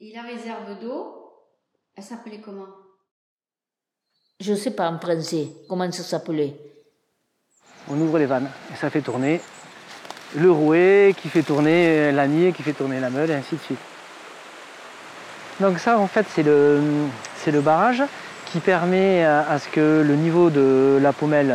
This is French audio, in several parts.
Et la réserve d'eau, elle s'appelait comment? Je ne sais pas en français comment ça s'appelait. On ouvre les vannes et ça fait tourner le rouet qui fait tourner l'anier, qui fait tourner la meule et ainsi de suite. Donc ça en fait c'est le barrage qui permet à ce que le niveau de la pommelle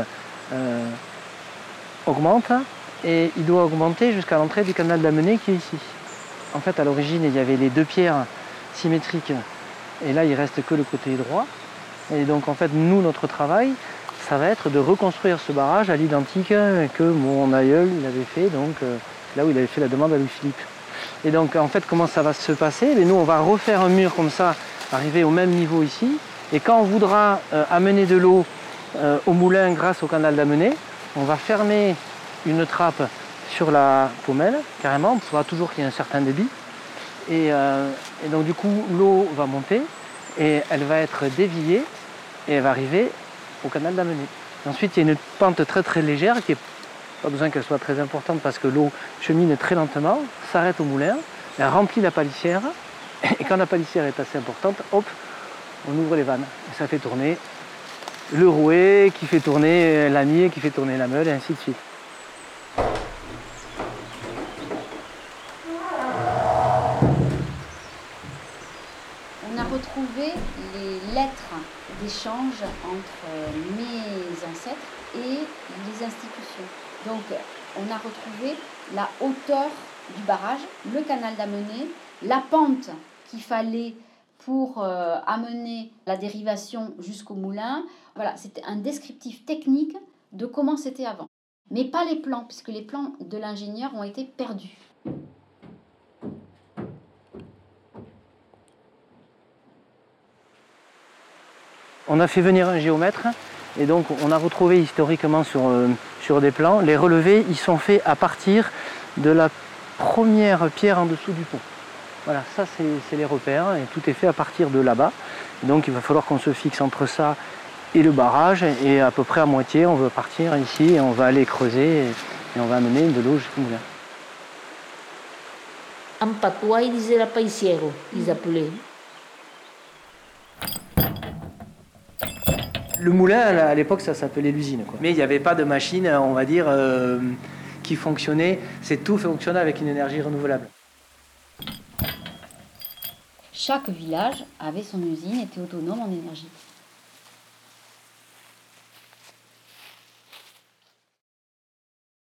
augmente et il doit augmenter jusqu'à l'entrée du canal d'Amenet qui est ici. En fait à l'origine il y avait les deux pierres symétriques et là il reste que le côté droit. Et donc en fait nous notre travail ça va être de reconstruire ce barrage à l'identique que mon aïeul il avait fait, donc là où il avait fait la demande à Louis-Philippe. Et donc en fait comment ça va se passer? Nous on va refaire un mur comme ça, arriver au même niveau ici, et quand on voudra amener de l'eau au moulin grâce au canal d'Amenet, on va fermer une trappe sur la pommelle, carrément, il faudra toujours qu'il y ait un certain débit, et donc du coup l'eau va monter, et elle va être déviée, et elle va arriver au canal d'Amenet. Ensuite, il y a une pente très très légère qui n'est pas besoin qu'elle soit très importante parce que l'eau chemine très lentement, s'arrête au moulin, elle remplit la palissière et quand la palissière est assez importante, hop, on ouvre les vannes et ça fait tourner le rouet qui fait tourner l'anier, qui fait tourner la meule et ainsi de suite. On a retrouvé les lettres d'échange entre mes ancêtres et les institutions. Donc on a retrouvé la hauteur du barrage, le canal d'Amenet, la pente qu'il fallait pour amener la dérivation jusqu'au moulin. Voilà, c'était un descriptif technique de comment c'était avant. Mais pas les plans, puisque les plans de l'ingénieur ont été perdus. On a fait venir un géomètre et donc on a retrouvé historiquement sur des plans, les relevés ils sont faits à partir de la première pierre en dessous du pont. Voilà, ça c'est les repères et tout est fait à partir de là-bas. Donc il va falloir qu'on se fixe entre ça et le barrage et à peu près à moitié on va partir ici et on va aller creuser et on va amener de l'eau jusqu'au moulin. En patois, ils disaient la paisiero, ils appelaient. Le moulin, à l'époque, ça s'appelait l'usine. Mais il n'y avait pas de machine, on va dire, qui fonctionnait. C'est tout fonctionnait avec une énergie renouvelable. Chaque village avait son usine, était autonome en énergie.